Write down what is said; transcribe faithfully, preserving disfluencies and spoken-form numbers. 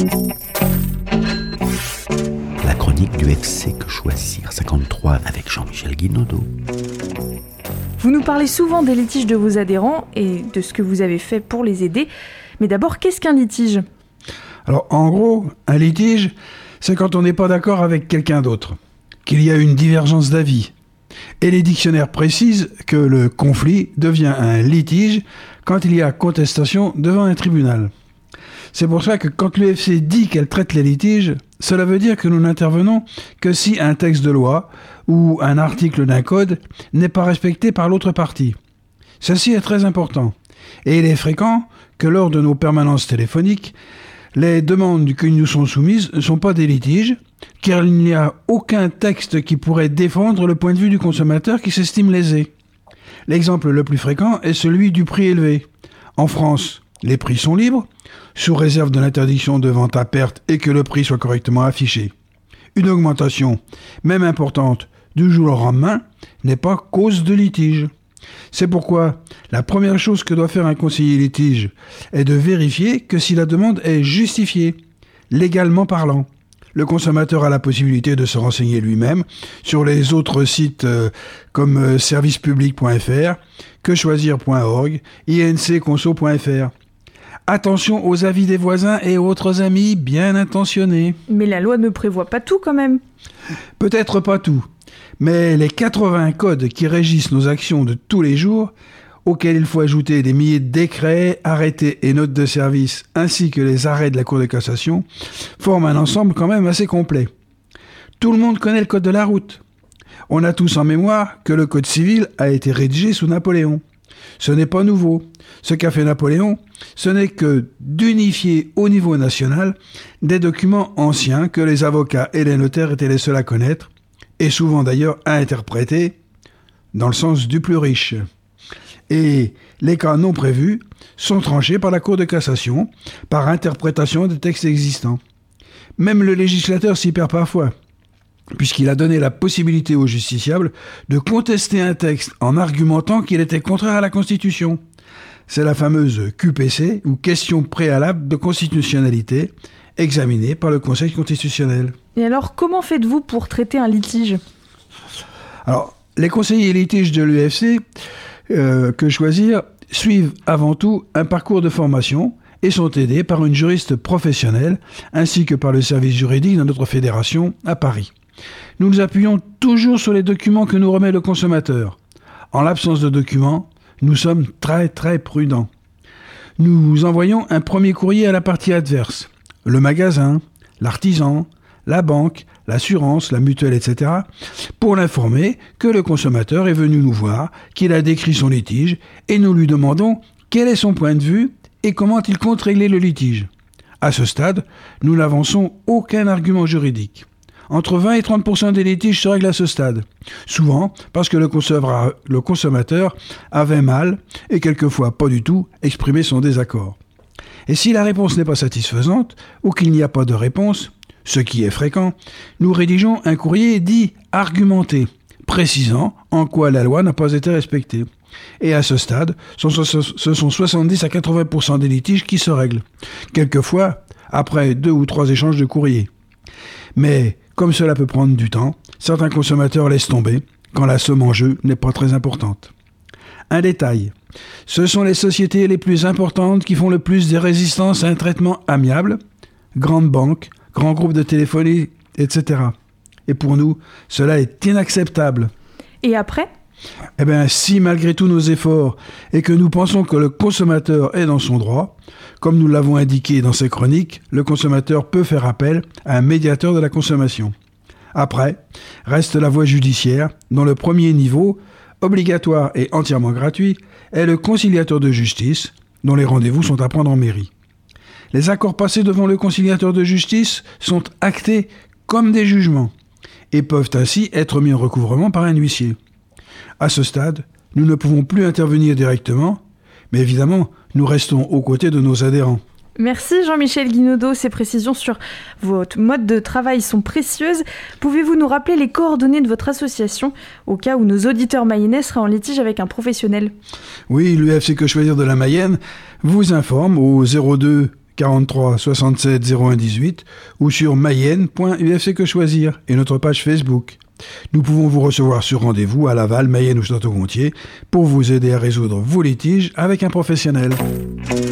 La chronique du F C Que Choisir cinquante-trois avec Jean-Michel Guinaudot. Vous nous parlez souvent des litiges de vos adhérents et de ce que vous avez fait pour les aider. Mais d'abord, qu'est-ce qu'un litige ? Alors, en gros, un litige, c'est quand on n'est pas d'accord avec quelqu'un d'autre, qu'il y a une divergence d'avis. Et les dictionnaires précisent que le conflit devient un litige quand il y a contestation devant un tribunal. C'est pour ça que quand l'U F C dit qu'elle traite les litiges, cela veut dire que nous n'intervenons que si un texte de loi ou un article d'un code n'est pas respecté par l'autre partie. Ceci est très important. Et il est fréquent que lors de nos permanences téléphoniques, les demandes qui nous sont soumises ne sont pas des litiges, car il n'y a aucun texte qui pourrait défendre le point de vue du consommateur qui s'estime lésé. L'exemple le plus fréquent est celui du prix élevé. En France, les prix sont libres, sous réserve de l'interdiction de vente à perte et que le prix soit correctement affiché. Une augmentation, même importante, du jour au lendemain, n'est pas cause de litige. C'est pourquoi la première chose que doit faire un conseiller litige est de vérifier que si la demande est justifiée, légalement parlant. Le consommateur a la possibilité de se renseigner lui-même sur les autres sites euh, comme euh, service public point f r, que choisir point org, i n c conso point f r. Attention aux avis des voisins et autres amis bien intentionnés. Mais la loi ne prévoit pas tout quand même. Peut-être pas tout, mais les quatre-vingts codes qui régissent nos actions de tous les jours, auxquels il faut ajouter des milliers de décrets, arrêtés et notes de service, ainsi que les arrêts de la Cour de cassation, forment un ensemble quand même assez complet. Tout le monde connaît le code de la route. On a tous en mémoire que le code civil a été rédigé sous Napoléon. Ce n'est pas nouveau. Ce qu'a fait Napoléon, ce n'est que d'unifier au niveau national des documents anciens que les avocats et les notaires étaient les seuls à connaître, et souvent d'ailleurs à interpréter dans le sens du plus riche. Et les cas non prévus sont tranchés par la Cour de cassation, par interprétation des textes existants. Même le législateur s'y perd parfois, puisqu'il a donné la possibilité aux justiciables de contester un texte en argumentant qu'il était contraire à la Constitution. C'est la fameuse Q P C, ou question préalable de constitutionnalité, examinée par le Conseil constitutionnel. Et alors, comment faites-vous pour traiter un litige ? Alors, les conseillers litiges de l'U F C euh, Que Choisir suivent avant tout un parcours de formation et sont aidés par une juriste professionnelle ainsi que par le service juridique de notre fédération à Paris. Nous nous appuyons toujours sur les documents que nous remet le consommateur. En l'absence de documents, nous sommes très très prudents. Nous envoyons un premier courrier à la partie adverse, le magasin, l'artisan, la banque, l'assurance, la mutuelle, et cetera, pour l'informer que le consommateur est venu nous voir, qu'il a décrit son litige, et nous lui demandons quel est son point de vue et comment il compte régler le litige. À ce stade, nous n'avançons aucun argument juridique. Entre vingt et trente pour cent des litiges se règlent à ce stade, souvent parce que le consommateur, le consommateur avait mal, et quelquefois pas du tout, exprimé son désaccord. Et si la réponse n'est pas satisfaisante, ou qu'il n'y a pas de réponse, ce qui est fréquent, nous rédigeons un courrier dit argumenté, précisant en quoi la loi n'a pas été respectée. Et à ce stade, ce sont soixante-dix à quatre-vingts pour cent des litiges qui se règlent, quelquefois après deux ou trois échanges de courrier. Mais comme cela peut prendre du temps, certains consommateurs laissent tomber quand la somme en jeu n'est pas très importante. Un détail, ce sont les sociétés les plus importantes qui font le plus de résistance à un traitement amiable, grandes banques, grands groupes de téléphonie, et cetera. Et pour nous, cela est inacceptable. Et après ? Eh bien, si malgré tous nos efforts et que nous pensons que le consommateur est dans son droit, comme nous l'avons indiqué dans ces chroniques, le consommateur peut faire appel à un médiateur de la consommation. Après, reste la voie judiciaire, dont le premier niveau, obligatoire et entièrement gratuit, est le conciliateur de justice, dont les rendez-vous sont à prendre en mairie. Les accords passés devant le conciliateur de justice sont actés comme des jugements et peuvent ainsi être mis en recouvrement par un huissier. À ce stade, nous ne pouvons plus intervenir directement, mais évidemment, nous restons aux côtés de nos adhérents. Merci Jean-Michel Guinaudot, ces précisions sur votre mode de travail sont précieuses. Pouvez-vous nous rappeler les coordonnées de votre association au cas où nos auditeurs mayennais seraient en litige avec un professionnel ? Oui, l'U F C Que Choisir de la Mayenne vous informe au zéro deux quarante-trois soixante-sept zéro un dix-huit ou sur mayenne point u f c que choisir et notre page Facebook. Nous pouvons vous recevoir sur rendez-vous à Laval, Mayenne ou Château-Gontier pour vous aider à résoudre vos litiges avec un professionnel.